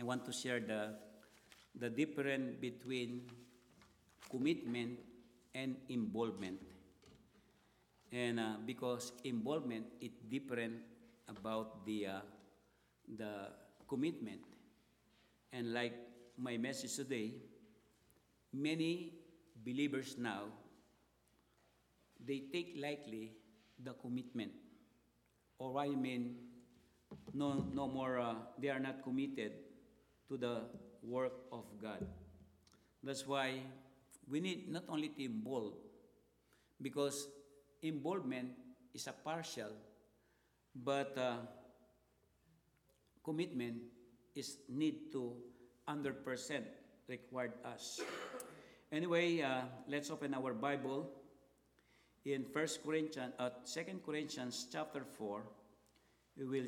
I want to share the difference between commitment and involvement. And because involvement is different about the commitment. And like my message today, many believers now, they take lightly the commitment. Or I mean, no more, they are not committed to the work of God. That's why we need not only to involve, because involvement is a partial, but commitment is need to 100% required us. Anyway, let's open our Bible in 2 Corinthians chapter 4. We will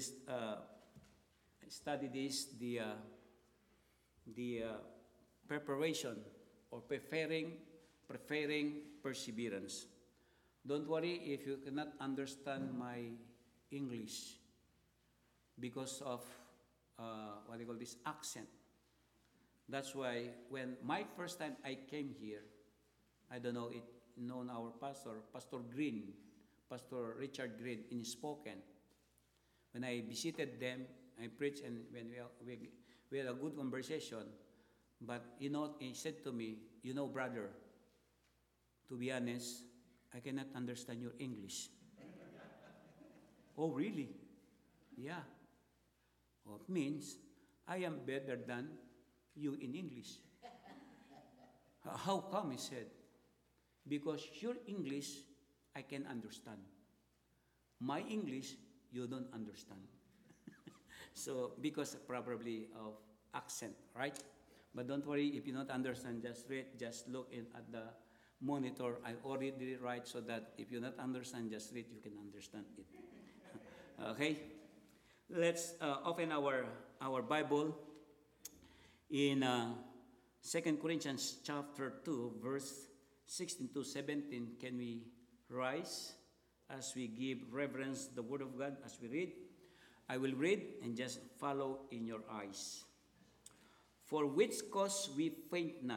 study this, the preparation or preparing perseverance. Don't worry if you cannot understand my English because of what they call this accent. That's why when my first time I came here, I don't know it known our Pastor Green, Pastor Richard Green in Spoken. When I visited them, I preached, and when we had a good conversation. But he said to me, brother, to be honest, I cannot understand your English. Oh, really? Yeah. Well, it means I am better than you in English. How come, he said? Because your English, I can understand. My English, you don't understand. So, because probably of accent, right? But don't worry, if you don't understand, just read, just look at the monitor. I already did it right so that if you don't understand, just read, you can understand it. Okay? Let's open our Bible in 2 Corinthians chapter 2, verse 16 to 17. Can we rise as we give reverence to the Word of God as we read? I will read and just follow in your eyes. For which cause we faint not,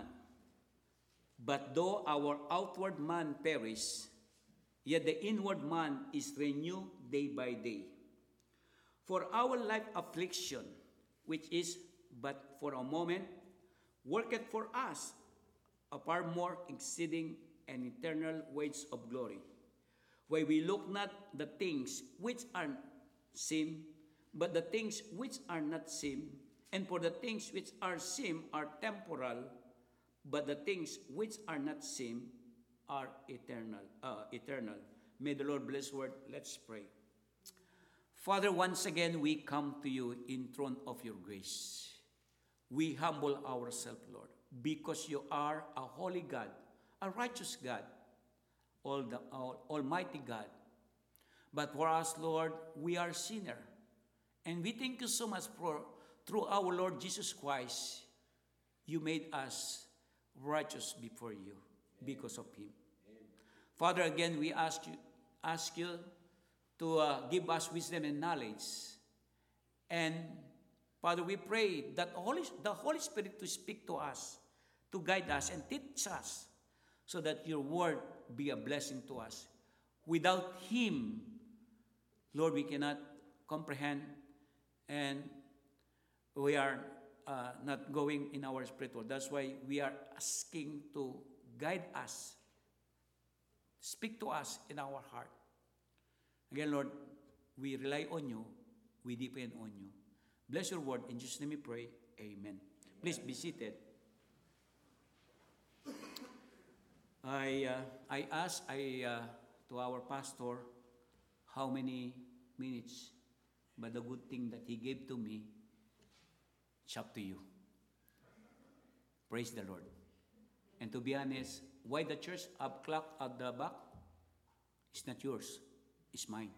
but though our outward man perish, yet the inward man is renewed day by day. For our life affliction, which is but for a moment, worketh for us a far more exceeding and eternal weight of glory, where we look not the things which are seen, but the things which are not seen. And for the things which are seen are temporal, but the things which are not seen are eternal. May the Lord bless the word. Let's pray. Father, once again we come to you in throne of your grace. We humble ourselves, Lord, because you are a holy God, a righteous God, almighty God. But for us, Lord, we are sinner. And we thank you so much for, through our Lord Jesus Christ, you made us righteous before you because of him. Father, again, we ask you to give us wisdom and knowledge. And Father, we pray that the Holy Spirit to speak to us, to guide us and teach us, so that your word be a blessing to us. Without him, Lord, we cannot comprehend, and we are not going in our spiritual. That's why we are asking to guide us, speak to us in our heart. Again, Lord, we rely on you, we depend on you. Bless your word. In Jesus' name we pray. Amen. Please be seated. I asked to our pastor how many minutes, but the good thing that he gave to me, it's up to you. Praise the Lord. And to be honest, why the church have clock at the back? It's not yours. It's mine.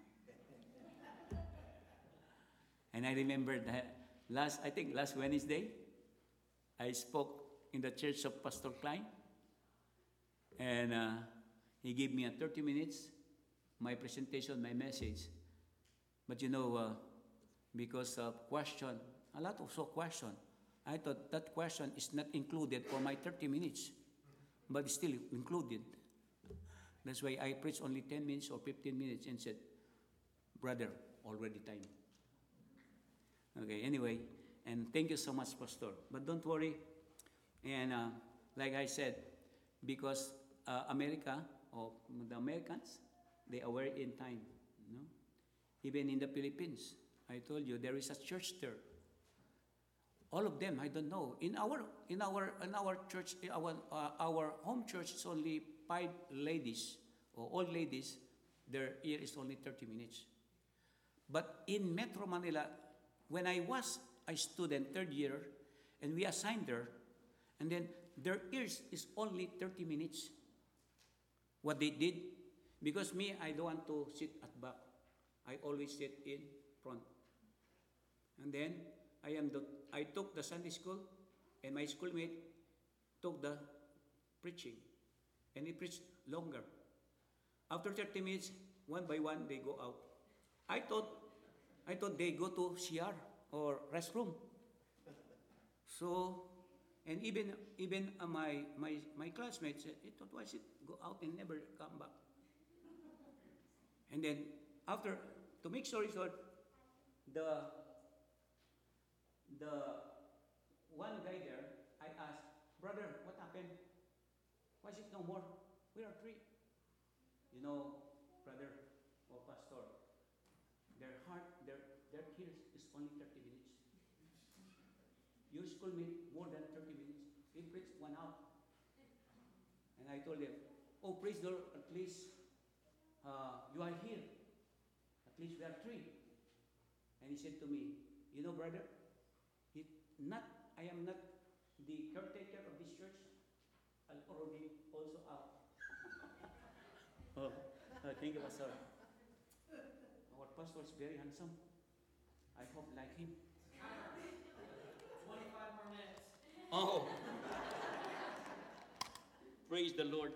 And I remember that last Wednesday, I spoke in the church of Pastor Klein. And he gave me 30 minutes, my presentation, my message. But because of question, a lot of question, I thought that question is not included for my 30 minutes, but it's still included. That's why I preached only 10 minutes or 15 minutes and said, brother, already time. Okay, anyway, and thank you so much, Pastor. But don't worry. And like I said, because America, or the Americans, they are very in time. You know? Even in the Philippines, I told you there is a church there. All of them, I don't know. In our church, our home church is only 5 ladies or old ladies. Their ear is only 30 minutes. But in Metro Manila, when I was a student, 3rd year, and we assigned there, and then their ears is only 30 minutes. What they did, because me, I don't want to sit at back. I always sit in front. And then I took the Sunday school, and my schoolmate took the preaching, and he preached longer. After 30 minutes, one by one, they go out. I thought they go to CR or restroom. So, and even my classmates said, why is it go out and never come back? And then after, to make story short, the one guy there, I asked, brother, what happened? Why is it no more? We are 3. You know, brother or pastor, their ears is only 30 minutes. Your schoolmate more than 30 minutes. He preached 1 hour. And I told him, oh, praise the Lord, at least you are here. At least we are 3. And he said to me, you know, brother, I am not the caretaker of this church. I'm already also out. Oh, thank you, Pastor. Our pastor is very handsome. I hope like him. 25 more minutes. Oh. Praise the Lord.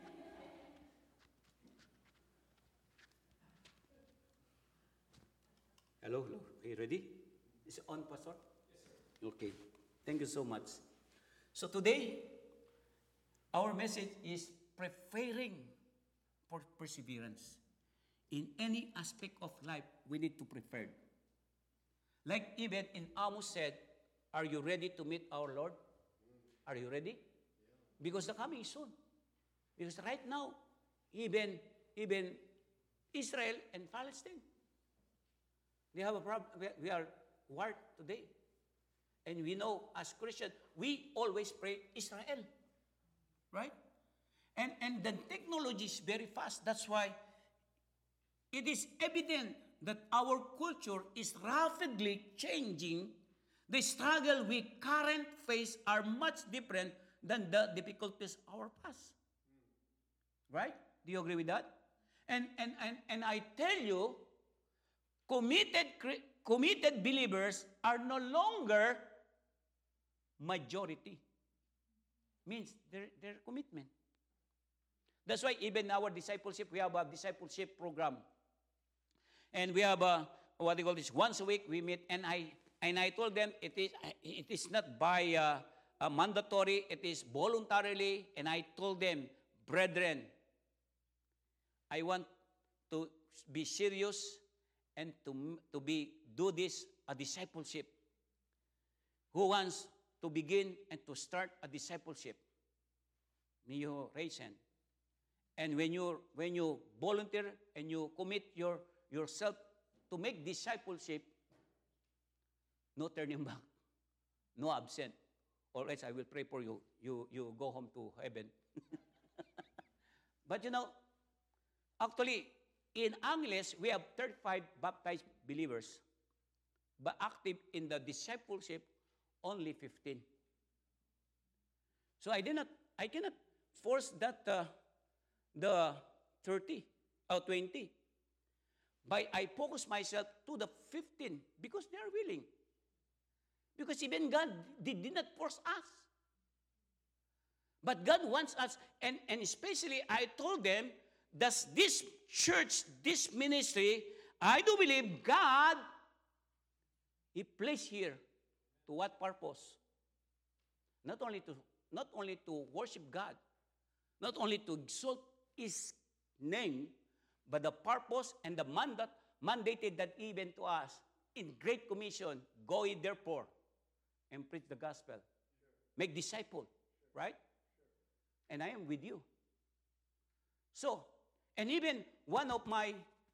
Hello. Are you ready? Is it on, Pastor? Yes, sir. Okay. Thank you so much. So today, our message is preparing for perseverance. In any aspect of life, we need to prepare. Like even in Amos said, are you ready to meet our Lord? Are you ready? Yeah. Because the coming is soon. Because right now, even Israel and Palestine, they have a problem. We are war today. And we know as Christians, we always pray Israel. Right? And the technology is very fast. That's why it is evident that our culture is rapidly changing. The struggle we currently face are much different than the difficulties of our past. Right? Do you agree with that? And I tell you, committed believers are no longer majority. Means their commitment. That's why even our discipleship, we have a discipleship program. And we have what they call this, once a week we meet, and I told them it is not by mandatory, it is voluntarily, and I told them, brethren, I want to be serious and to do this a discipleship. Who wants to begin and to start a discipleship? May you raise hand. And when you volunteer and you commit yourself to make discipleship, no turning back, no absent, or else I will pray for you. You go home to heaven. But you know, actually, in Angeles, we have 35 baptized believers, but active in the discipleship, only 15. So I cannot force that the 30 or 20. But I focus myself to the 15 because they are willing. Because even God did not force us. But God wants us, and especially I told them, that this church, this ministry, I do believe God, He placed here. To what purpose? not only to worship God, not only to exalt His name, but the purpose and the mandate mandated that even to us in Great Commission, go ye therefore and preach the gospel. Make disciple, right? And I am with you. So, and even one of my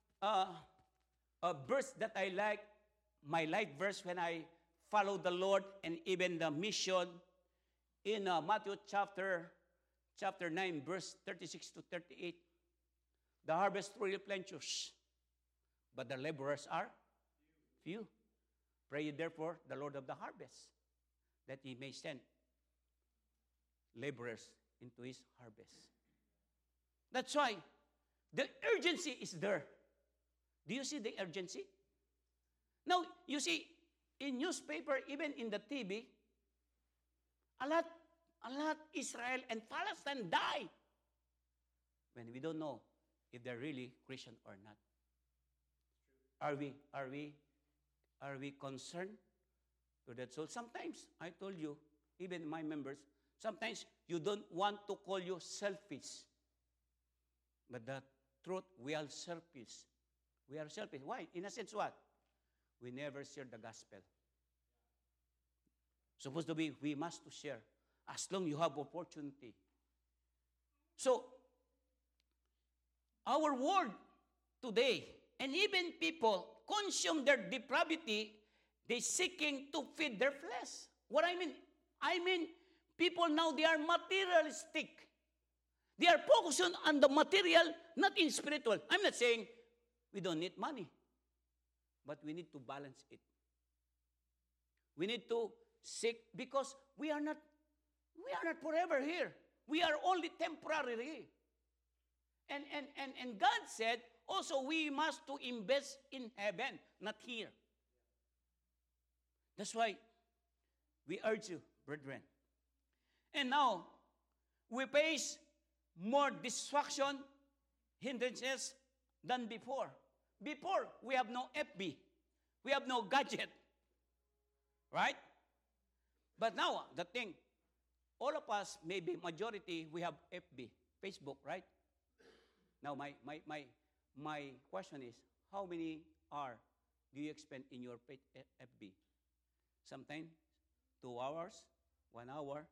verse that I like, my life verse when I follow the Lord and even the mission in Matthew chapter 9, verse 36 to 38. The harvest truly plenteous, but the laborers are few. Pray ye therefore the Lord of the harvest, that He may send laborers into His harvest. That's why the urgency is there. Do you see the urgency? Now, you see, in newspaper, even in the TV, a lot Israel and Palestine die when we don't know if they're really Christian or not. Are we concerned to that? So sometimes, I told you, even my members, sometimes you don't want to call you selfish. But the truth, we are selfish. We are selfish. Why? In a sense, what? We never share the gospel. Supposed to be, we must to share as long you have opportunity. So, our world today, and even people consume their depravity, they seeking to feed their flesh. What I mean, people now, they are materialistic. They are focusing on the material, not in spiritual. I'm not saying we don't need money, but we need to balance it. We need to seek, because we are not forever here. We are only temporary. And God said, also we must to invest in heaven, not here. That's why we urge you, brethren. And now, we face more distraction, hindrances than before. Before, we have no FB. We have no gadget. Right? But now, the thing, all of us, maybe majority, we have FB, Facebook, right? Now, my question is, how many hours do you spend in your FB? Sometimes 2 hours, 1 hour.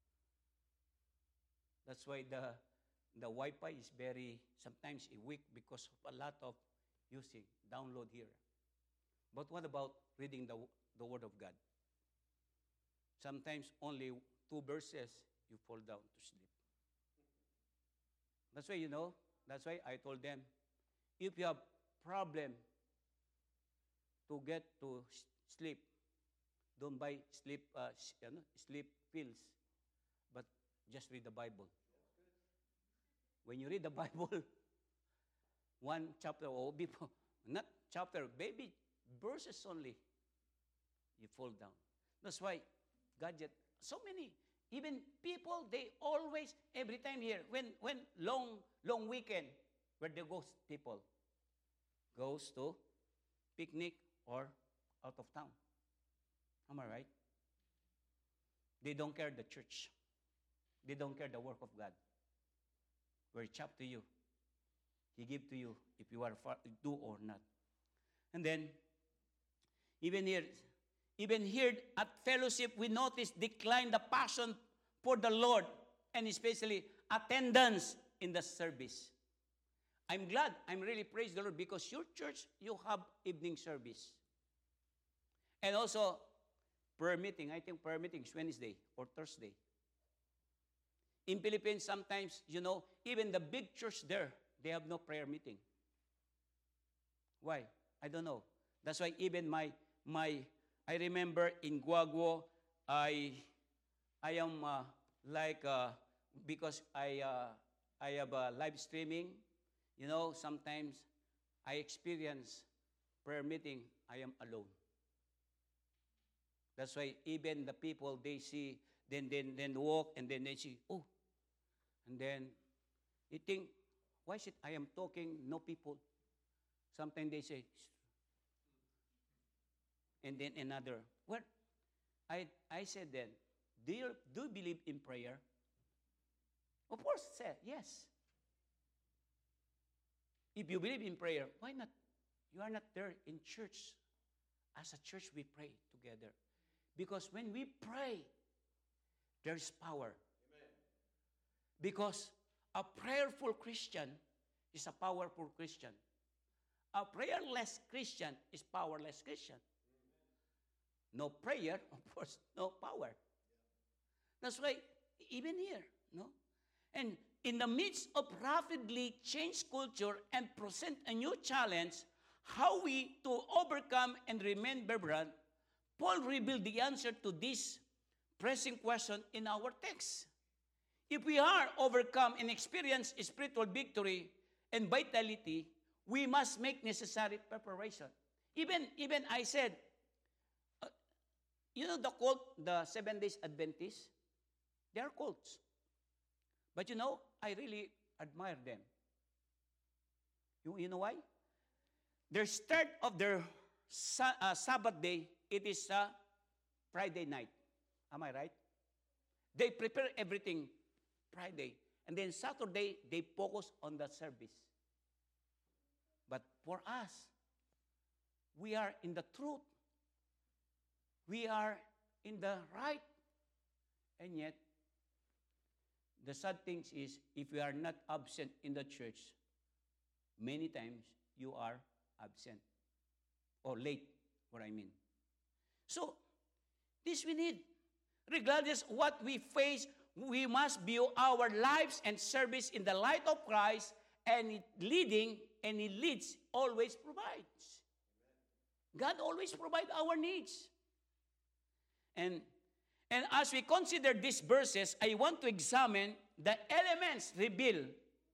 That's why the Wi-Fi is very, sometimes a weak because of a lot of using, download here. But what about reading the Word of God? Sometimes only 2 verses, you fall down to sleep. That's why, that's why I told them, if you have problem to get to sleep, don't buy sleep pills, but just read the Bible. When you read the Bible, one chapter or before, not chapter, maybe verses only, you fall down. That's why gadget, so many, even people, they always, every time here, when long weekend, where they go, people goes to picnic or out of town. Am I right? They don't care the church. They don't care the work of God. Where it's up to you. He give to you if you are do or not. And then, even here at fellowship, we notice decline the passion for the Lord, and especially attendance in the service. I'm glad, I'm really praise the Lord, because your church, you have evening service. And also, prayer meeting. I think prayer meeting is Wednesday or Thursday. In Philippines, sometimes, even the big church there, they have no prayer meeting. Why? I don't know. That's why even I remember in Guaguo, I am because I have live streaming, sometimes I experience prayer meeting, I am alone. That's why even the people, they see, then walk, and then they see, oh, and then they think, why is it I am talking, no people? Sometimes they say, and then another. Well, I said then, Do you believe in prayer? Of course, say yes. If you believe in prayer, why not? You are not there in church. As a church, we pray together. Because when we pray, there's power. Amen. Because a prayerful Christian is a powerful Christian. A prayerless Christian is powerless Christian. No prayer, of course, no power. That's why, even here, no? And in the midst of rapidly changed culture and present a new challenge, how we to overcome and remain vibrant, Paul revealed the answer to this pressing question in our text. If we are overcome and experience spiritual victory and vitality, we must make necessary preparation. Even I said, you know the cult, the 7 Days Adventists? They are cults. But you know, I really admire them. You know why? Their start of their Sabbath day, it is Friday night. Am I right? They prepare everything Friday. And then Saturday, they focus on the service. But for us, we are in the truth. We are in the right. And yet, the sad thing is, if you are not absent in the church, many times you are absent. Or late, what I mean. So, this we need. Regardless of what we face, we must view our lives and service in the light of Christ, and it leads, always provides. God always provides our needs. And as we consider these verses, I want to examine the elements revealed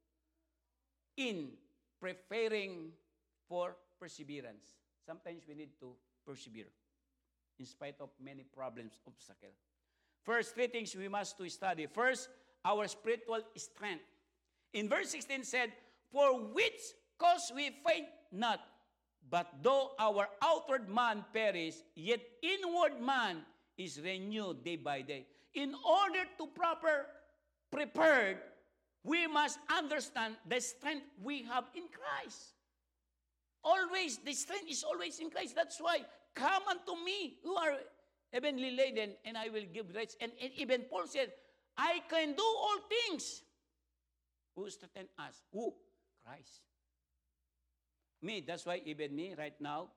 in preparing for perseverance. Sometimes we need to persevere in spite of many problems, obstacles. First, 3 things we must to study. First, our spiritual strength. In verse 16 said, "For which cause we faint not, but though our outward man perish, yet inward man is renewed day by day." In order to prepared, we must understand the strength we have in Christ. Always, the strength is always in Christ. That's why, come unto me, who are heavenly laden, and I will give rest. And even Paul said, I can do all things. Who strengthens us? Who? Christ. Me, that's why even me right now,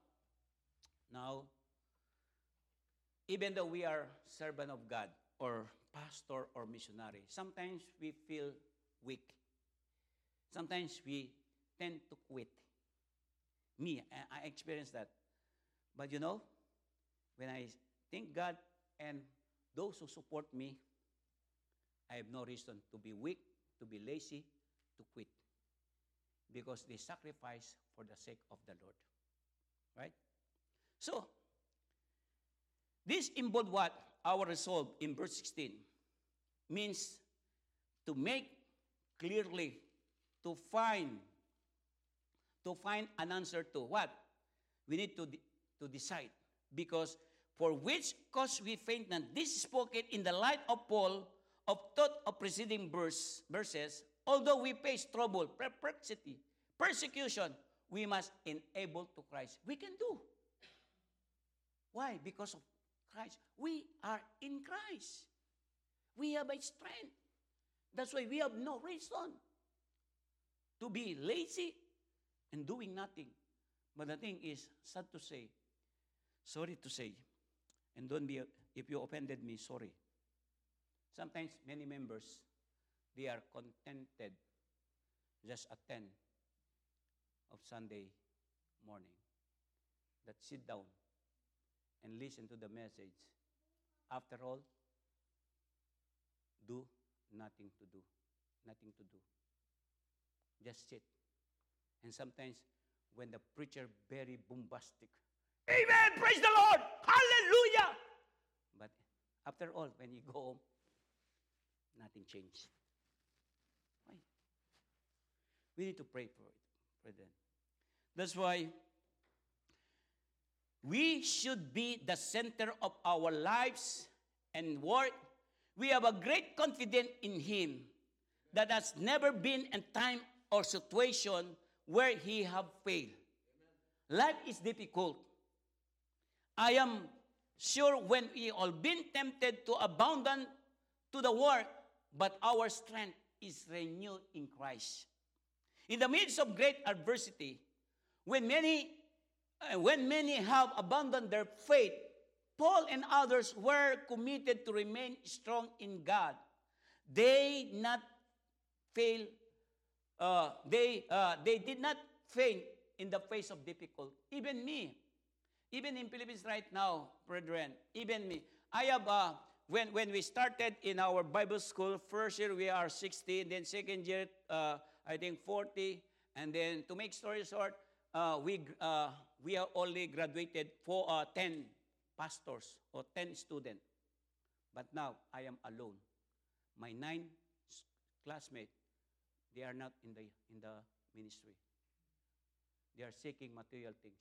even though we are servant of God, or pastor, or missionary, sometimes we feel weak. Sometimes we tend to quit. Me, I experienced that. But you know, when I thank God and those who support me, I have no reason to be weak, to be lazy, to quit. Because they sacrifice for the sake of the Lord. Right? So, this involved what? Our resolve in verse 16 means to make clearly, to find an answer to what? We need to decide. Because for which cause we faint not. This is spoken in the light of Paul, of thought of preceding verses. Although we face trouble, perplexity, persecution, we must enable to Christ. We can do. Why? Because of Christ. We are in Christ. We have a strength. That's why we have no reason to be lazy and doing nothing. But the thing is, sad to say, sorry to say, and don't be, if you offended me, sorry. Sometimes many members, they are contented just at 10 of Sunday morning. That sit down and listen to the message. After all, do nothing to do. Nothing to do. Just sit. And sometimes when the preacher very bombastic, Amen, praise the Lord, hallelujah. But after all, when you go home, nothing changed. Why? We need to pray for them. That's why we should be the center of our lives and work We have a great confidence in Him that has never been a time or situation where He have failed. Life is difficult. I am sure when we all been tempted to abandon to the work, but our strength is renewed in Christ. In the midst of great adversity, when many have abandoned their faith, Paul and others were committed to remain strong in God. They not fail. They did not faint in the face of difficulty. Even me, even in Philippines right now, brethren, even me. I have when we started in our Bible school, first year we are 60, then second year I think 40, and then to make story short, we have only graduated for 10 pastors or 10 students. But now I am alone. My 9 classmates, they are not in the ministry. They are seeking material things.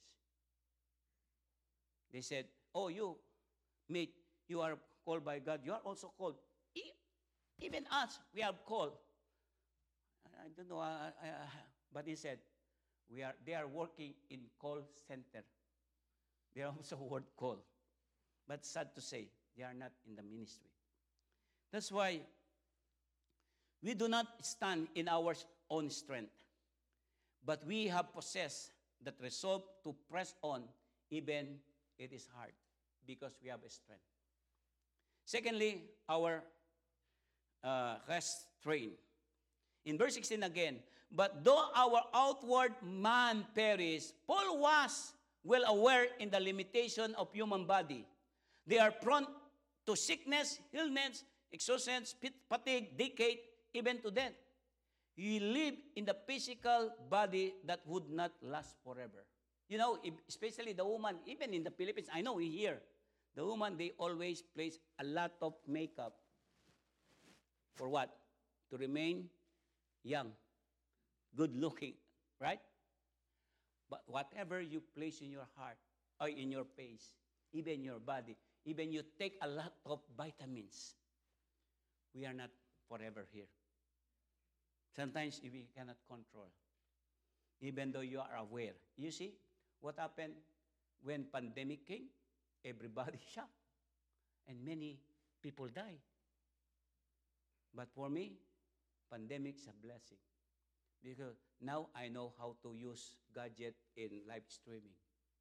They said, "Oh, you, mate, you are called by God. You are also called. Even us, we are called." I don't know, but he said, They are working in call center. They are also word call. But sad to say, they are not in the ministry. That's why we do not stand in our own strength, but we have possessed that resolve to press on even it is hard because we have a strength. Secondly, our restraint. In verse 16 again, but though our outward man perish, Paul was well aware in the limitation of human body. They are prone to sickness, illness, exhaustion, fatigue, decay, even to death. You live in the physical body that would not last forever. You know, especially the woman, even in the Philippines, I know here, the woman, they always place a lot of makeup. For what? To remain young, good looking, right? But whatever you place in your heart, or in your face, even your body, even you take a lot of vitamins, we are not forever here. Sometimes we cannot control, even though you are aware. You see what happened when pandemic came? Everybody shocked, and many people died. But for me, pandemic is a blessing, because now I know how to use gadget in live streaming.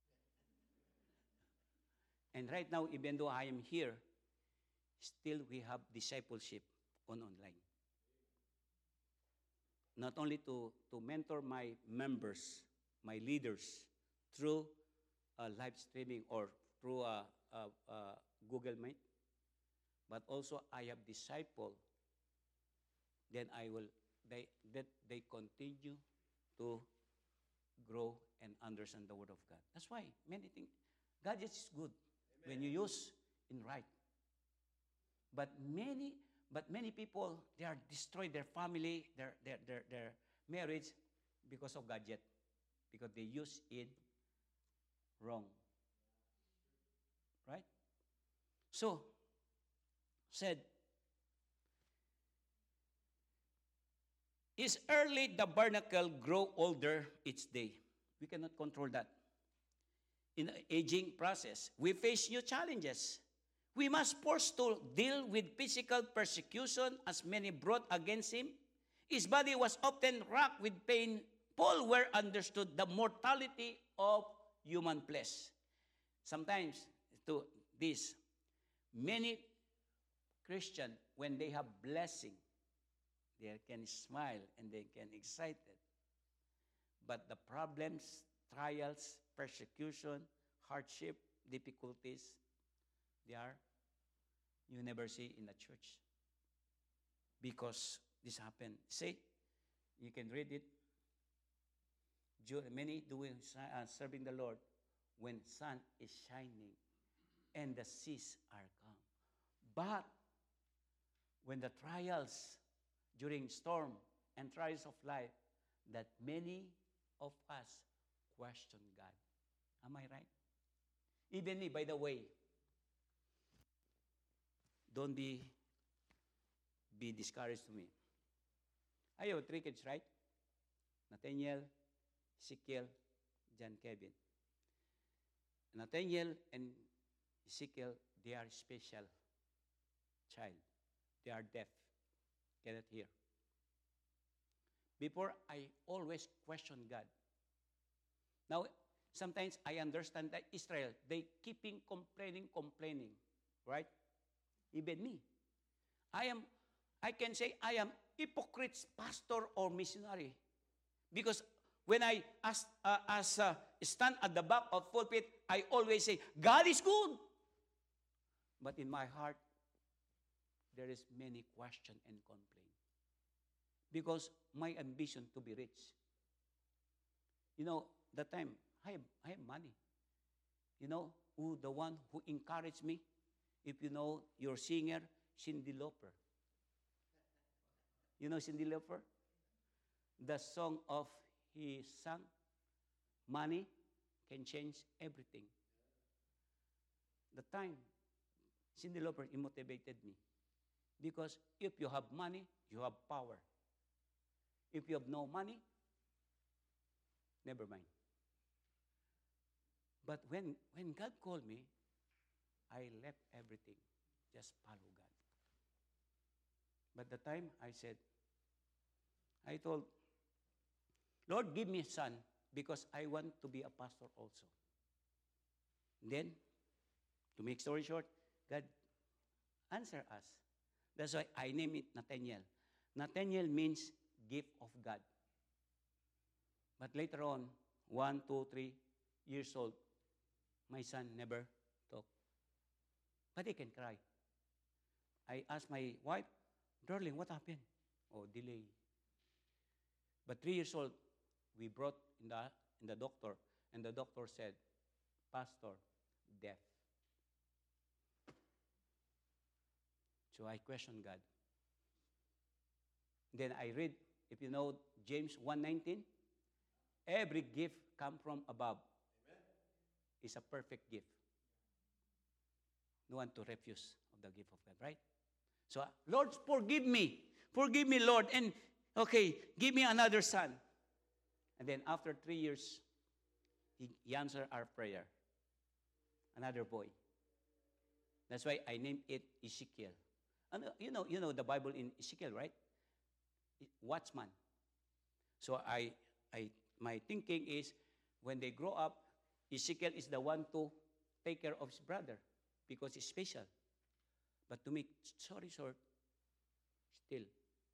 And right now, even though I am here, still we have discipleship on online. Not only to mentor my members, my leaders, through live streaming or through Google Meet, but also I have disciple. Then they continue to grow and understand the Word of God. That's why many things, gadgets is good. Amen. When you use in right. But many people, they are destroy their family, their marriage because of gadget, because they use it wrong. Right? So, said, is early the barnacle grow older each day? We cannot control that. In the aging process, we face new challenges. We must force to deal with physical persecution as many brought against him. His body was often racked with pain. Paul well understood the mortality of human flesh. Sometimes, to this, many Christians, when they have blessing, they can smile and they can excited. But the problems, trials, persecution, hardship, difficulties, you never see in the church. Because this happened. See, you can read it. Many doing serving the Lord when sun is shining and the seas are calm. But when the trials during storm and trials of life, that many of us question God. Am I right? Even me, by the way, don't be be discouraged to me. I have three kids, right? Nathaniel, Ezekiel, John Kevin. Nathaniel and Ezekiel, they are special child. They are deaf, cannot hear. Before, I always question God. Now, sometimes I understand that Israel, they keeping complaining, right? Even me. I can say I am hypocrite pastor or missionary. Because when I stand at the back of pulpit, I always say, God is good. But in my heart, there is many question and complaint. Because my ambition to be rich. You know, that time, I have money. You know, who the one who encouraged me? If you know your singer, Cyndi Lauper. You know Cyndi Lauper? The song of he sang, money can change everything. The time, Cyndi Lauper motivated me. Because if you have money, you have power. If you have no money, never mind. But when God called me, I left everything. Just follow God. But the time I told, Lord, give me a son because I want to be a pastor also. Then, to make story short, God answered us. That's why I name it Nathaniel. Nathaniel means gift of God. But later on, 1, 2, 3 years old, my son never talked. But he can cry. I asked my wife, darling, what happened? Oh, delay. But 3 years old, we brought in the doctor, and the doctor said, Pastor, deaf. So I questioned God. Then I read, if you know James 1:19, every gift come from above. Amen. It's a perfect gift. No one to refuse of the gift of God, right? So, Lord, forgive me. Forgive me, Lord. And, okay, give me another son. And then after 3 years, he answered our prayer. Another boy. That's why I named it Ezekiel. And you know the Bible in Ezekiel, right? Watchman. So my thinking is, when they grow up, Ezekiel is the one to take care of his brother because he's special. But to make story short, still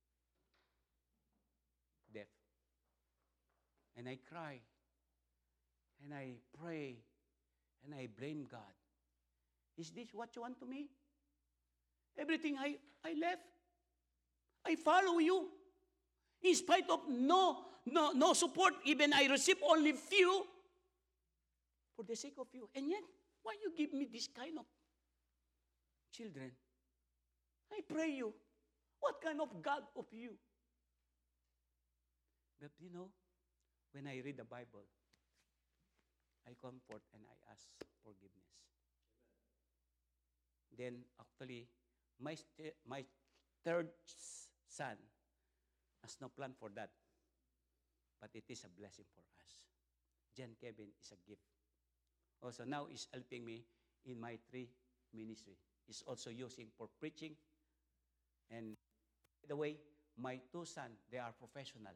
deaf. And I cry, and I pray, and I blame God. Is this what you want to me? Everything I left. I follow you. In spite of no support, even I receive only few for the sake of you. And yet, why you give me this kind of children? I pray you. What kind of God of you? But you know, when I read the Bible, I comfort and I ask forgiveness. Then actually, my third son has no plan for that. But it is a blessing for us. John Kevin is a gift. Also now he's helping me in my 3 ministry. He's also using for preaching. And by the way, my 2 sons, they are professional.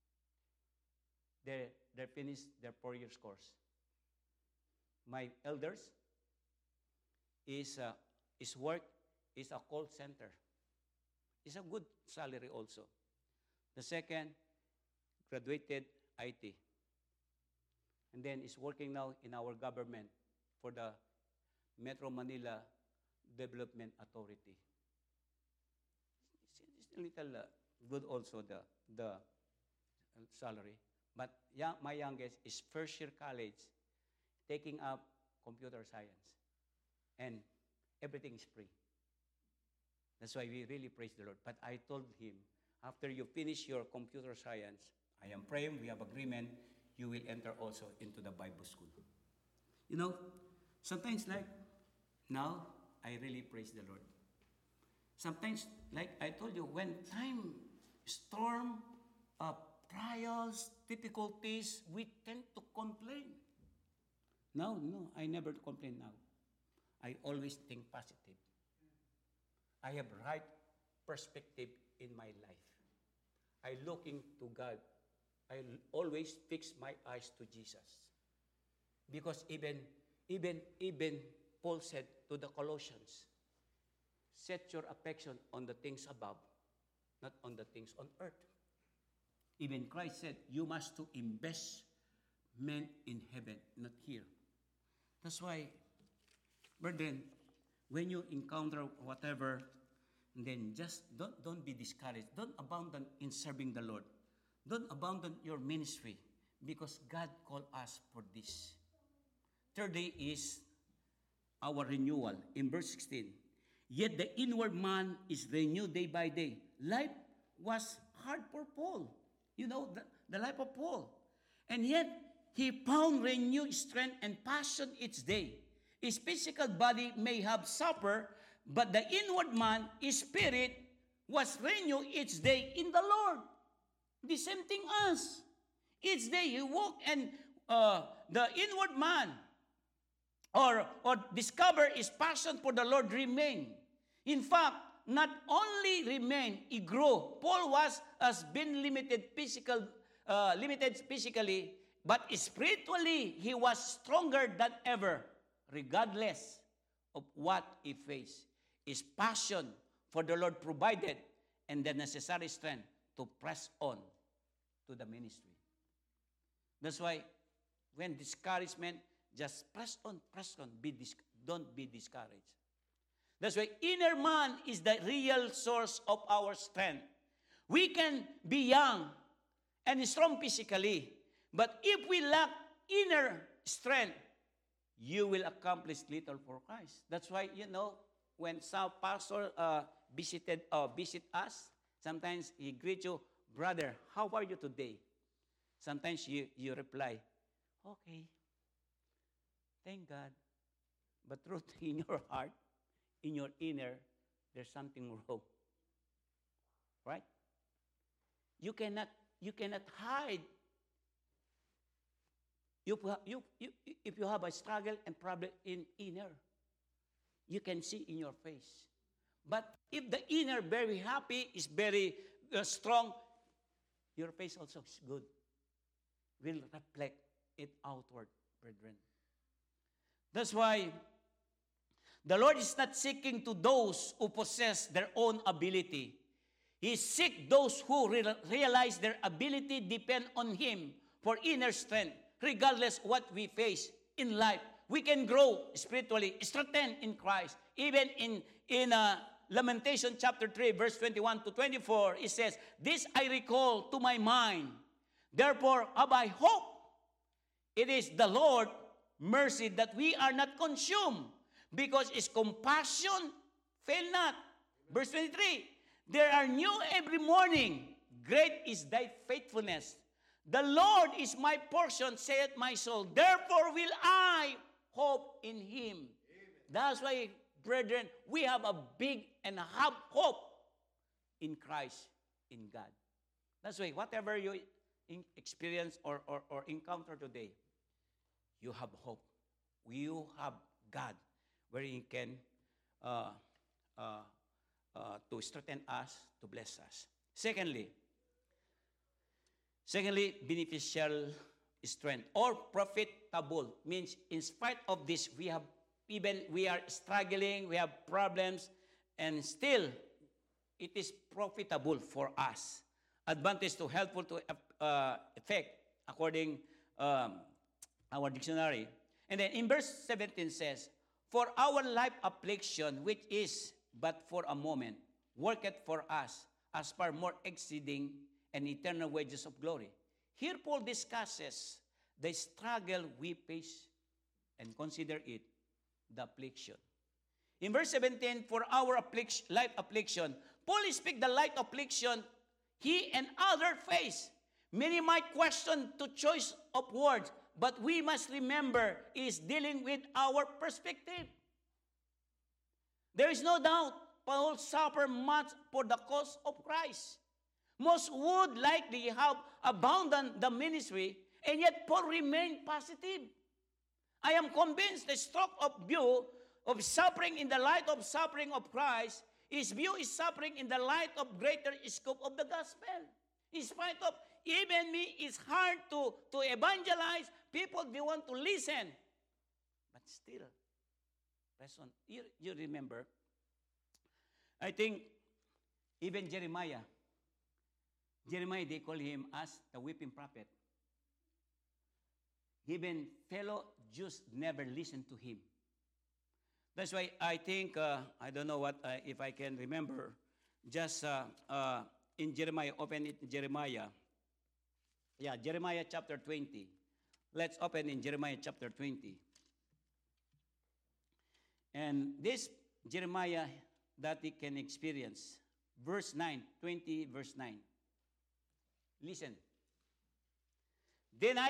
They finished their 4 years course. My elders, his work is a call center. It's a good salary also. The second, graduated IT. And then is working now in our government for the Metro Manila Development Authority. It's a little good also, the salary. But my youngest is first year college, taking up computer science. And everything is free. That's why we really praise the Lord. But I told him, after you finish your computer science, I am praying, we have agreement, you will enter also into the Bible school. You know, sometimes like now, I really praise the Lord. Sometimes, like I told you, when time, storm, trials, difficulties, we tend to complain. No, no, I never complain now. I always think positive. I have right perspective in my life. I looking to God. I always fix my eyes to Jesus. Because even Paul said to the Colossians, set your affection on the things above, not on the things on earth. Even Christ said, you must to invest men in heaven, not here. That's why, brethren, when you encounter whatever, then just don't be discouraged. Don't abandon in serving the Lord. Don't abandon your ministry because God called us for this. Thirdly is our renewal. In verse 16, yet the inward man is renewed day by day. Life was hard for Paul. You know, the life of Paul. And yet, he found renewed strength and passion each day. His physical body may have suffered, but the inward man, his spirit, was renewed each day in the Lord. The same thing as. Each day he walked and the inward man or discover his passion for the Lord remain. In fact, not only remain, he grow. Paul has been limited physically, but spiritually he was stronger than ever, regardless of what he faced. His passion for the Lord provided and the necessary strength to press on to the ministry. That's why when discouragement, just press on, don't be discouraged. That's why inner man is the real source of our strength. We can be young and strong physically, but if we lack inner strength, you will accomplish little for Christ. That's why, when some pastor visit us, sometimes he greet you, brother, how are you today? Sometimes you reply, okay, thank God. But truth in your heart, in your inner, there's something wrong. Right? You cannot hide. If you have a struggle and problem in inner, you can see in your face. But if the inner very happy, is very strong, your face also is good. Will reflect it outward, brethren. That's why the Lord is not seeking to those who possess their own ability. He seeks those who realize their ability depend on Him for inner strength, regardless what we face in life. We can grow spiritually, strengthened in Christ. Even in Lamentation chapter 3, verse 21 to 24, it says, this I recall to my mind. Therefore have I hope. It is the Lord mercy that we are not consumed, because His compassion fail not. Verse 23, there are new every morning. Great is thy faithfulness. The Lord is my portion, saith my soul. Therefore will I hope in Him. Amen. That's why, brethren, we have a big and have hope in Christ, in God. That's why whatever you experience or encounter today, you have hope. You have God, where He can to strengthen us, to bless us. Secondly, beneficial strength or profitable means in spite of this, we are struggling, we have problems, and still it is profitable for us. Advantage to helpful to effect, according our dictionary. And then in verse 17 says, for our life affliction, which is but for a moment, worketh for us as far more exceeding and eternal wages of glory. Here Paul discusses the struggle we face and consider it the affliction. In verse 17, for our life affliction, Paul speaks the life affliction he and others face. Many might question the choice of words, but we must remember is dealing with our perspective. There is no doubt Paul suffer much for the cause of Christ. Most would likely have abandoned the ministry, and yet Paul remained positive. I am convinced the stroke of view of suffering in the light of suffering of Christ, his view is suffering in the light of greater scope of the gospel. In spite of even me, it's hard to evangelize. People, they want to listen. But still, person, you remember, I think even Jeremiah, they call him as the weeping prophet. Even fellow Jews never listened to him. That's why I think, I don't know what, if I can remember, just in Jeremiah, open it in Jeremiah. Yeah, Jeremiah chapter 20. Let's open in Jeremiah chapter 20. And this Jeremiah that he can experience. Verse 9, 20 verse 9. Listen. Then I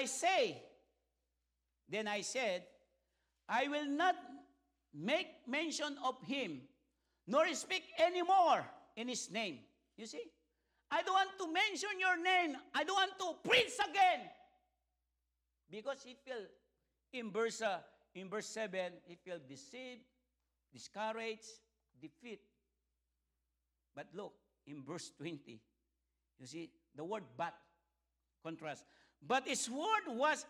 said, I will not make mention of him, nor speak anymore in his name. You see? I don't want to mention your name. I don't want to preach again. Because he felt, in verse 7, he felt deceived, discouraged, defeat. But look, in verse 20, you see, the word but, contrast. But his word was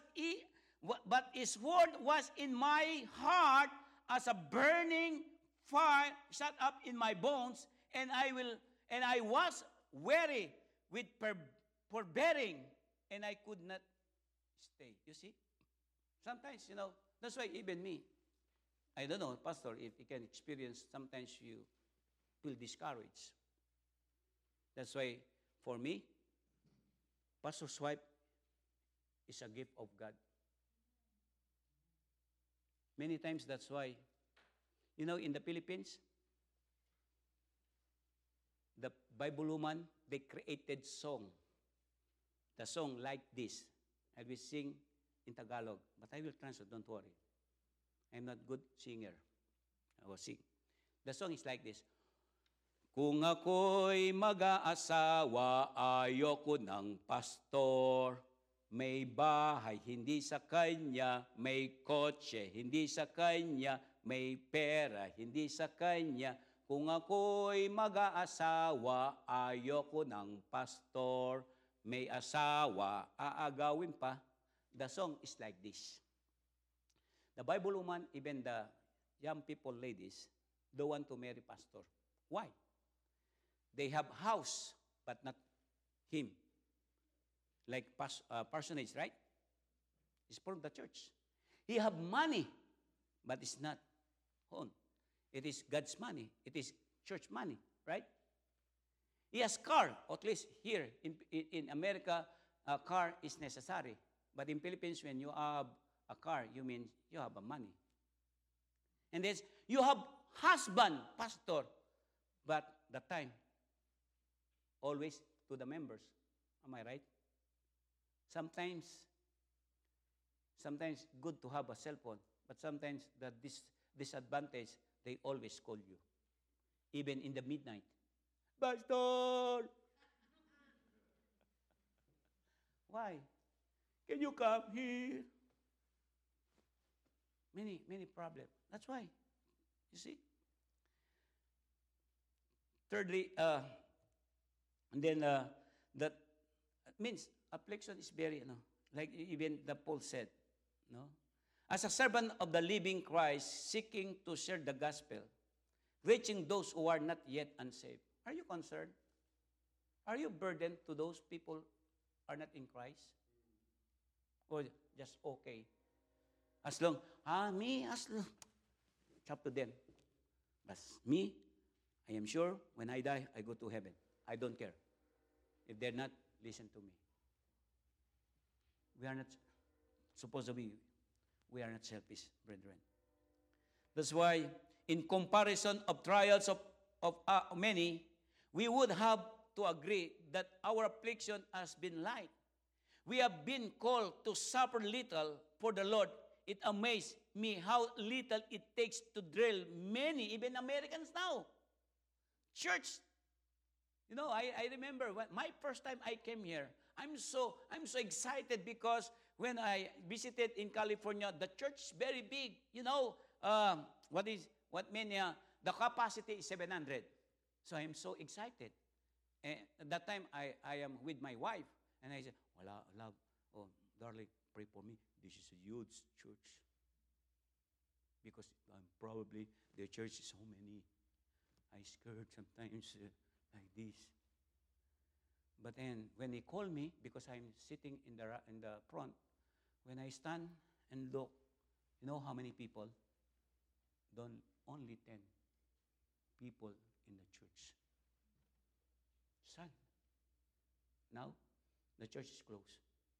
in my heart as a burning fire shut up in my bones, and I was weary with forbearing, and I could not stay. You see? Sometimes, that's why even me, I don't know, Pastor, if you can experience, sometimes you feel discouraged. That's why, for me, pastor's wife is a gift of God. Many times, that's why, in the Philippines, the Bible woman, they created song. The song like this. I will sing in Tagalog, but I will translate, don't worry. I'm not good singer. I will sing. The song is like this. Kung ako'y mag-aasawa, ayoko ng pastor. May bahay, hindi sa kanya. May kotse, hindi sa kanya. May pera, hindi sa kanya. Kung ako'y mag-aasawa, ayoko ng pastor. May asawa, aagawin pa. The song is like this. The Bible woman, even the young people, ladies, don't want to marry pastor. Why? They have house, but not him. Like parsonage, right? It's from the church. He have money, but it's not own. It is God's money. It is church money, right? He has car. At least here in America, a car is necessary. But in Philippines, when you have a car, you mean you have a money. And then you have husband, pastor, but the time always to the members. Am I right? Sometimes good to have a cell phone, but sometimes the disadvantage, they always call you. Even in the midnight. Pastor! Why? Can you come here? Many problems. That's why. You see? Thirdly, and then that means affliction is very, like even the Paul said, as a servant of the living Christ, seeking to share the gospel, reaching those who are not yet unsaved. Are you concerned? Are you burdened to those people who are not in Christ? Or just okay? As long, it's up to them. But me, I am sure when I die, I go to heaven. I don't care. If they're not, listen to me. We are not supposed to be, we are not selfish, brethren. That's why, in comparison of trials of many, we would have to agree that our affliction has been light. We have been called to suffer little for the Lord. It amazed me how little it takes to drill many, even Americans now. Church, I remember when my first time I came here, I'm so excited because when I visited in California, the church is very big. The capacity is 700. So I'm so excited. And at that time, I am with my wife. And I said, wala, love, oh, darling, pray for me. This is a huge church. Because probably the church is so many. I scared sometimes like this. But then when they call me, because I'm sitting in the front, when I stand and look, you know how many people? Only 10 people in the church. Son, now the church is closed.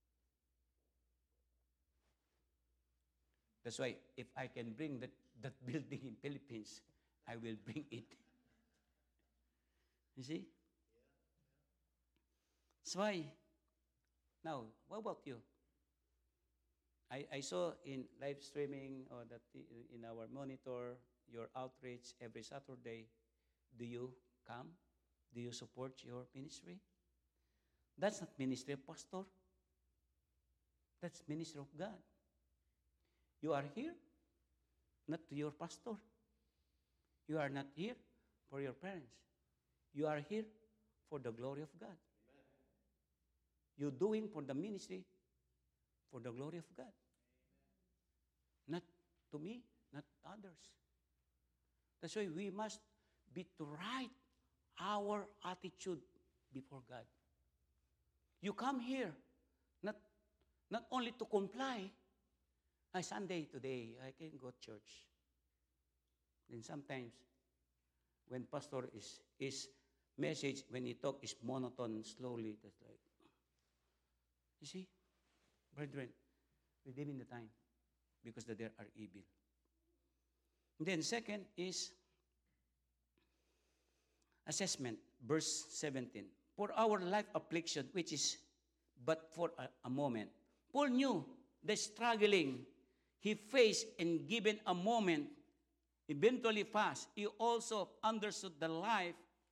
That's why if I can bring that building in Philippines, I will bring it. You see? That's why. Now, what about you? I saw in live streaming or that in our monitor your outreach every Saturday. Do you come? Do you support your ministry? That's not ministry of pastor. That's ministry of God. You are here not to your pastor. You are not here for your parents. You are here for the glory of God. You're doing for the ministry for the glory of God. Not to me, not others. That's why we must be to right our attitude before God. You come here not only to comply. Sunday today, I can go to church. Then sometimes when pastor is message, when he talk is monotone, slowly, that's like, you see, brethren, we live in the time because there are evil. And then second is assessment, verse 17. For our life affliction, which is but for a moment. Paul knew the struggling he faced and given a moment, eventually passed. He also understood the life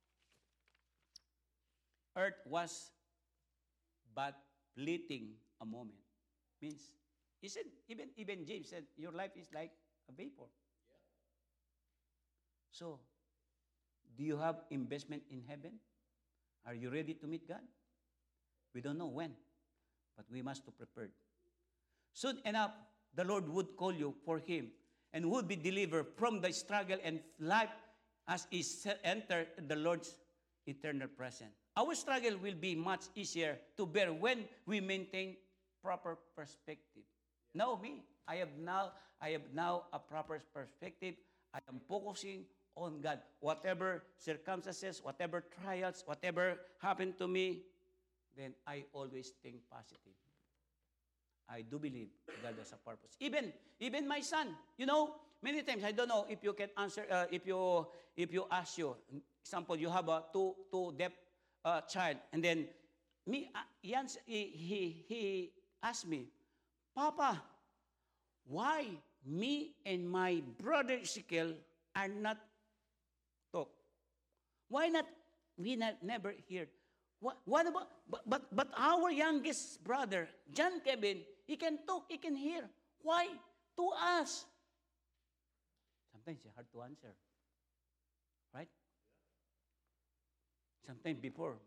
earth was but fleeting a moment. Means, he said, even James said, your life is like a vapor. Yeah. So, do you have investment in heaven? Are you ready to meet God? We don't know when, but we must be prepared. Soon enough, the Lord would call you for Him and would be delivered from the struggle and life as He enter the Lord's eternal presence. Our struggle will be much easier to bear when we maintain proper perspective. Know me, I have now a proper perspective. I am focusing on God. Whatever circumstances, whatever trials, whatever happened to me, then I always think positive. I do believe God has a purpose. Even my son, many times I don't know if you can answer. If you ask you, example, you have a two deaf child, and then he asked me, Papa, why me and my brother Ezekiel are not talk? Why not we never hear? What about but our youngest brother, John Kevin, he can talk, he can hear. Why? To us. Sometimes it's hard to answer. Right? Sometimes before.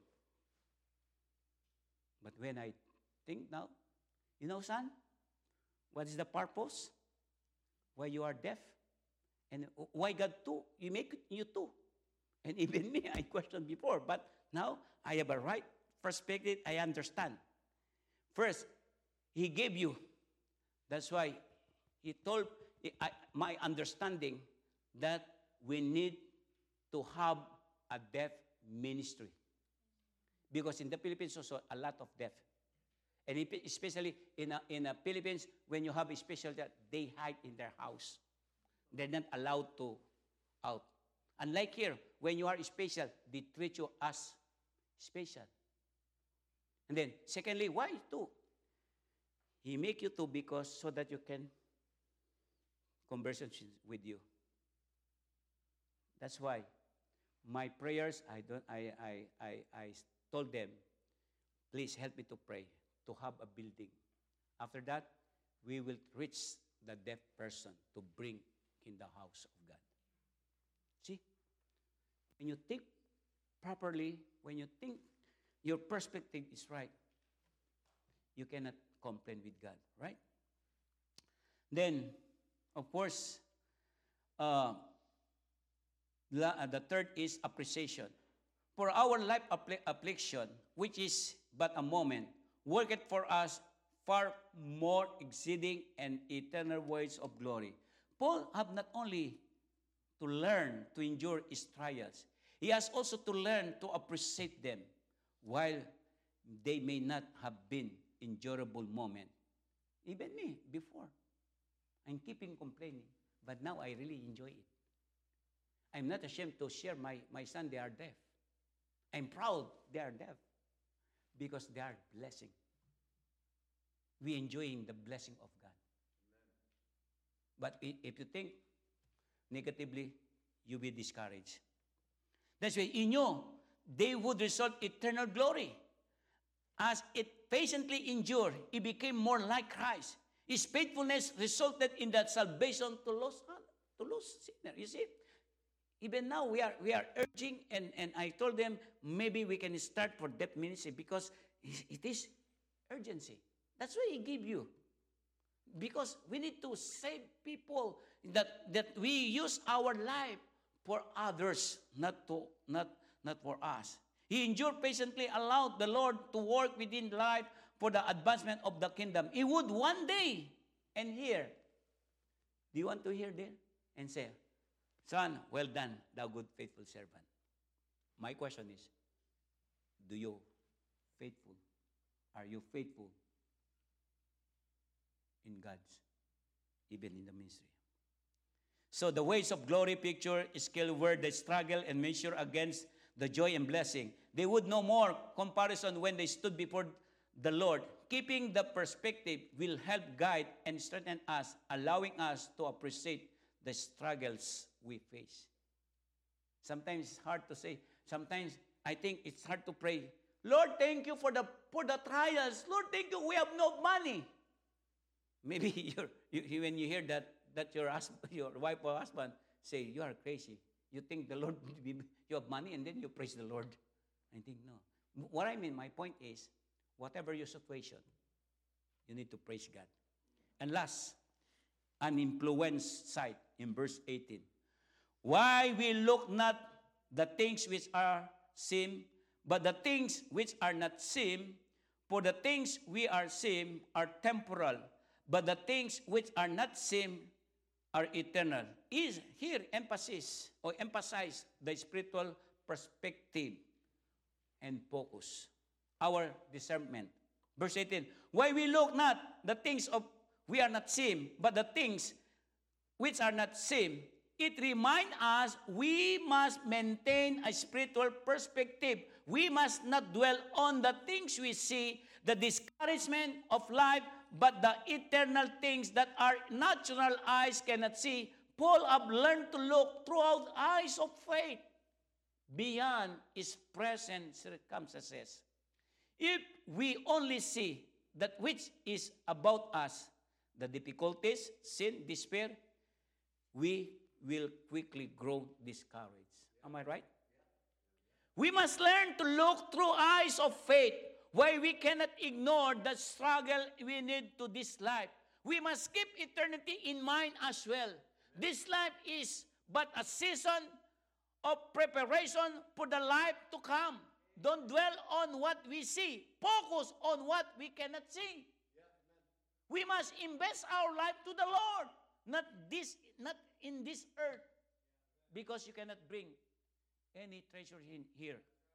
But when I think now, son, what is the purpose? Why you are deaf? And why God too? You make you too. And even me, I questioned before. But now, I have a right perspective. I understand. First, He gave you. That's why He told my understanding that we need to have a deaf ministry. Because in the Philippines also, a lot of deaf. And especially in the Philippines, when you have a special child, they hide in their house. They're not allowed to out. Unlike here, when you are special, they treat you as special. And then, secondly, why too? He make you too because so that you can conversations with you. That's why my prayers, I told them, please help me to pray, to have a building. After that, we will reach the deaf person to bring in the house of God. See? When you think properly, when you think your perspective is right, you cannot complain with God, right? Then, of course, the third is appreciation. For our life affliction, which is but a moment, worketh for us far more exceeding and eternal ways of glory. Paul have not only to learn to endure his trials, he has also to learn to appreciate them, while they may not have been endurable moment. Even me, before, I'm keeping complaining, but now I really enjoy it. I'm not ashamed to share my son, they are deaf. I'm proud they are deaf because they are blessing. We enjoying the blessing of God. But if you think negatively, you'll be discouraged. That's why in you, they would result eternal glory. As it patiently endured, it became more like Christ. His faithfulness resulted in that salvation to lost sinner. You see? Even now, we are urging, and I told them, maybe we can start for deaf ministry because it is urgency. That's why He gave you. Because we need to save people, that we use our life for others, not for us. He endured patiently, allowed the Lord to work within life for the advancement of the kingdom. He would one day, and hear. Do you want to hear there? And say, son, well done, thou good faithful servant. My question is, are you faithful in God's, even in the ministry? So the ways of glory picture scale where the struggle and measure against the joy and blessing. They would no more comparison when they stood before the Lord. Keeping the perspective will help guide and strengthen us, allowing us to appreciate the struggles we face. Sometimes it's hard to say. Sometimes I think it's hard to pray. Lord, thank you for the trials. Lord, thank you. We have no money. Maybe when you hear that your wife or husband say, you are crazy. You think the Lord, you have money and then you praise the Lord. I think no. What I mean, my point is, whatever your situation, you need to praise God. And last, an influence side in verse 18. Why we look not the things which are seen, but the things which are not seen, for the things we are seen are temporal, but the things which are not seen are eternal. Is here emphasize the spiritual perspective and focus, our discernment. Verse 18, why we look not the things of we are not seen, but the things which are not seen. It reminds us we must maintain a spiritual perspective. We must not dwell on the things we see, the discouragement of life, but the eternal things that our natural eyes cannot see. Paul have learned to look through the eyes of faith beyond his present circumstances. If we only see that which is about us, the difficulties, sin, despair, we will quickly grow discouraged. Am I right? We must learn to look through eyes of faith, why we cannot ignore the struggle we need to this life. We must keep eternity in mind as well. This life is but a season of preparation for the life to come. Don't dwell on what we see. Focus on what we cannot see. We must invest our life to the Lord, not in this earth, because you cannot bring any treasure in here.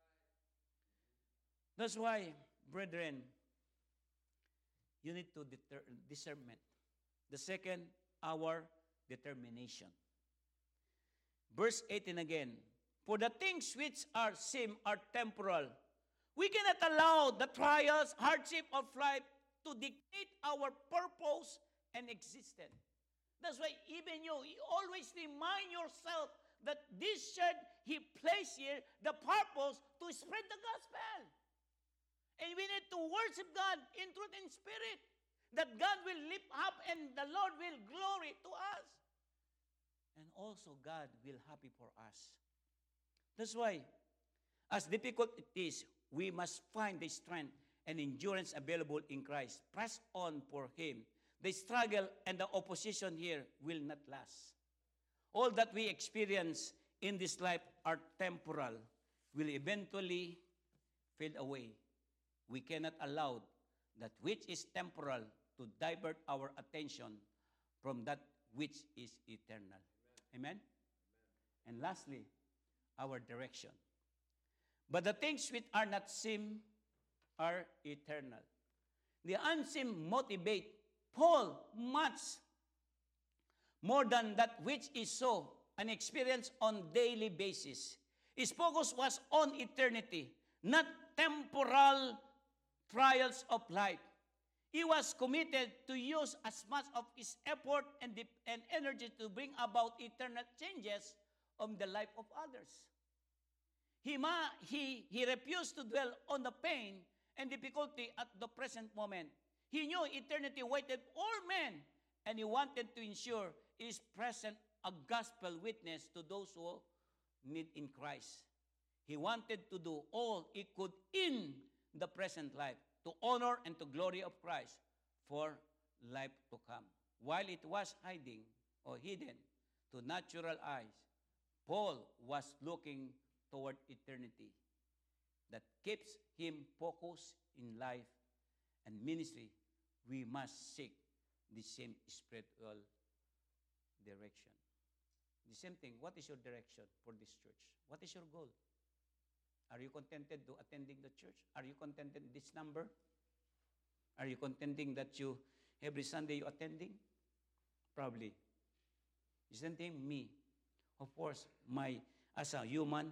That's why, brethren, you need to discernment. The second, our determination. Verse 18 again. For the things which are seen are temporal. We cannot allow the trials, hardship of life to dictate our purpose and existence. That's why even you always remind yourself that this shirt He placed here the purpose to spread the gospel. And we need to worship God in truth and spirit, that God will lift up and the Lord will glory to us. And also God will happy for us. That's why, as difficult it is, we must find the strength and endurance available in Christ. Press on for Him. The struggle and the opposition here will not last. All that we experience in this life are temporal, will eventually fade away. We cannot allow that which is temporal to divert our attention from that which is eternal. Amen? And lastly, our direction. But the things which are not seen are eternal. The unseen motivate Paul much more than that which is so an experience on daily basis. His focus was on eternity, not temporal trials of life. He was committed to use as much of his effort and energy to bring about eternal changes on the life of others. He refused to dwell on the pain and difficulty at the present moment. He knew eternity waited all men, and he wanted to ensure his present a gospel witness to those who need in Christ. He wanted to do all he could in the present life to honor and to glory of Christ for life to come. While it was hiding or hidden to natural eyes, Paul was looking toward eternity that keeps him focused in life and ministry. We must seek the same spiritual direction. The same thing, what is your direction for this church? What is your goal? Are you contented to attending the church? Are you contented this number? Are you contenting that you every Sunday you attending? Probably. The same thing, me. Of course, as a human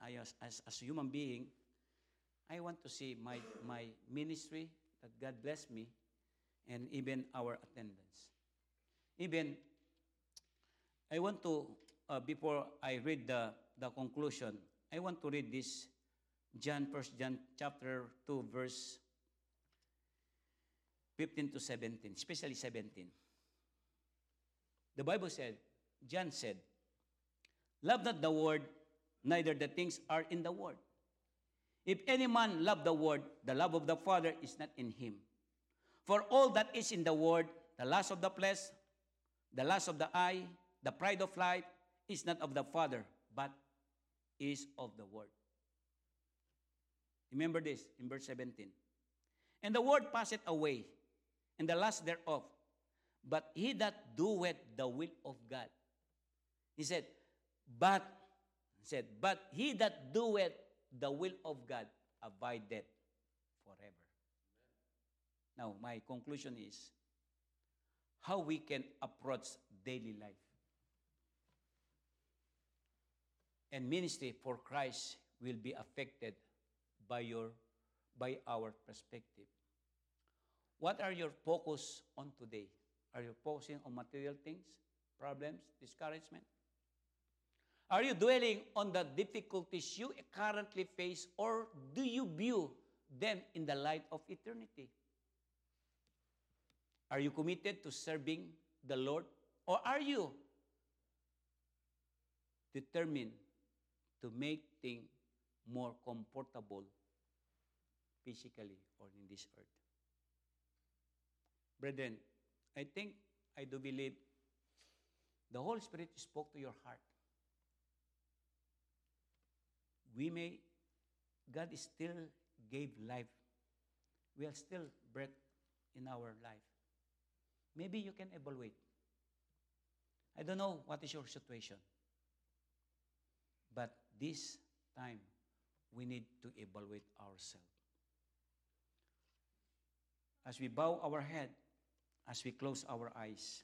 being, I want to see my ministry, that God bless me, and even our attendance. Even, I want to, before I read the conclusion, I want to read this, John chapter 2, verse 15 to 17, especially 17. The Bible said, John said, "Love not the world, neither the things are in the world. If any man love the world, the love of the Father is not in him. For all that is in the world, the lust of the flesh, the lust of the eye, the pride of life, is not of the Father, but is of the world." Remember this in verse 17. "And the world passeth away, and the lust thereof. But he that doeth the will of God," he said, but he that doeth the will of God abideth forever. Now, my conclusion is how we can approach daily life and ministry for Christ will be affected by our perspective. What are your focus on today? Are you focusing on material things, problems, discouragement? Are you dwelling on the difficulties you currently face, or do you view them in the light of eternity? Are you committed to serving the Lord, or are you determined to make things more comfortable physically or in this earth? Brethren, I do believe the Holy Spirit spoke to your heart. God still gave life. We are still breath in our life. Maybe you can evaluate. I don't know what is your situation. But this time, we need to evaluate ourselves. As we bow our head, as we close our eyes,